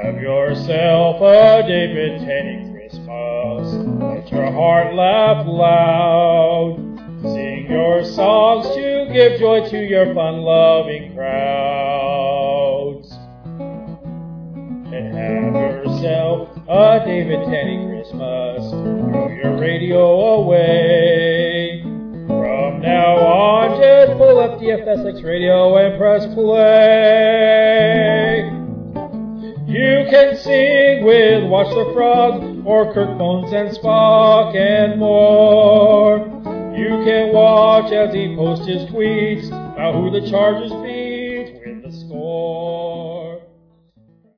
Have yourself a David Tenney Christmas. Let your heart laugh loud. Sing your songs to give joy to your fun-loving crowds. And have yourself a David Tenney Christmas. Throw your radio away. From now on, just pull up the FSX radio and press play. You can sing with Watch the Frog or Kirk Bones and Spock and more. You can watch as he posts his tweets about who the Chargers beat with the score.